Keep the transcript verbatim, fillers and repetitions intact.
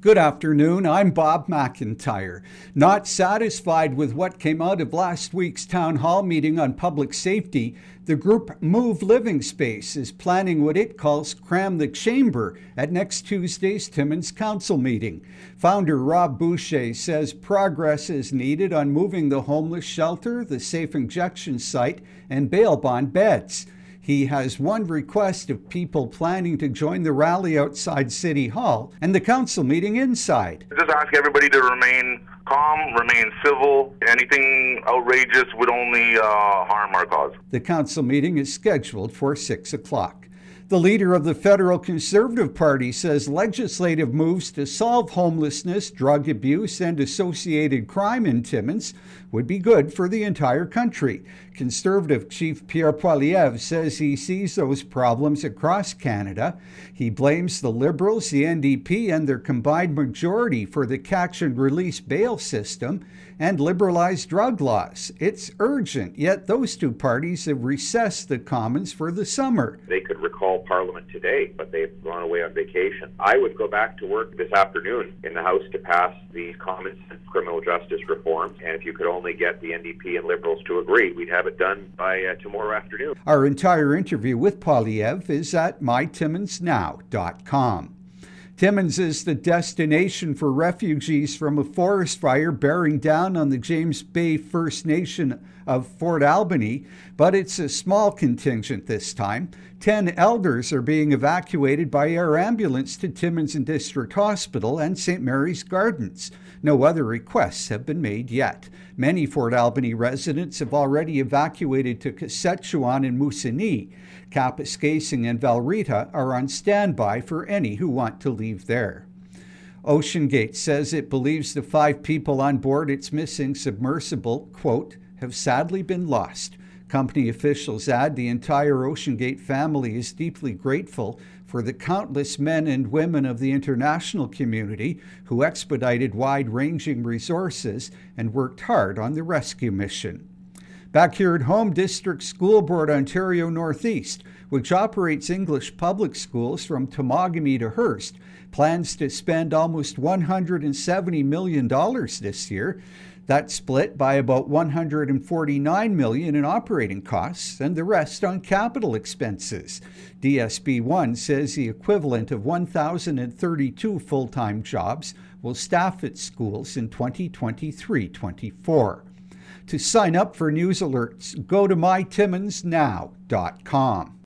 Good afternoon, I'm Bob McIntyre. Not satisfied with what came out of last week's town hall meeting on public safety, the group Move Living Space is planning what it calls Cram the Chamber at next Tuesday's Timmins Council meeting. Founder Rob Boucher says progress is needed on moving the homeless shelter, the safe injection site, and bail bond beds. He has one request of people planning to join the rally outside City Hall and the council meeting inside. Just ask everybody to remain calm, remain civil. Anything outrageous would only uh, harm our cause. The council meeting is scheduled for six o'clock. The leader of the Federal Conservative Party says legislative moves to solve homelessness, drug abuse, and associated crime in Timmins would be good for the entire country. Conservative Chief Pierre Poilievre says he sees those problems across Canada. He blames the Liberals, the N D P, and their combined majority for the catch and release bail system and liberalized drug laws. It's urgent, yet those two parties have recessed the Commons for the summer. They could recall Parliament today, but they've gone away on vacation. I would go back to work this afternoon in the House to pass the common sense criminal justice reform, and if you could only get the N D P and Liberals to agree, we'd have it done by uh, tomorrow afternoon. Our entire interview with Poilievre is at my timmins now dot com. Timmins is the destination for refugees from a forest fire bearing down on the James Bay First Nation of Fort Albany, but it's a small contingent this time. Ten elders are being evacuated by air ambulance to Timmins and District Hospital and Saint Mary's Gardens. No other requests have been made yet. Many Fort Albany residents have already evacuated to Saskatchewan and Moosonee. Kapuskasing and Valrita are on standby for any who want to leave there. OceanGate says it believes the five people on board its missing submersible, quote, have sadly been lost. Company officials add the entire OceanGate family is deeply grateful for the countless men and women of the international community who expedited wide-ranging resources and worked hard on the rescue mission. Back here at home, District School Board Ontario Northeast, which operates English public schools from Temagami to Hearst, plans to spend almost one hundred seventy million dollars this year. That's split by about one hundred forty-nine million dollars in operating costs and the rest on capital expenses. D S B one says the equivalent of one thousand thirty-two full-time jobs will staff its schools in twenty twenty-three twenty-four. To sign up for news alerts, go to my timmins now dot com.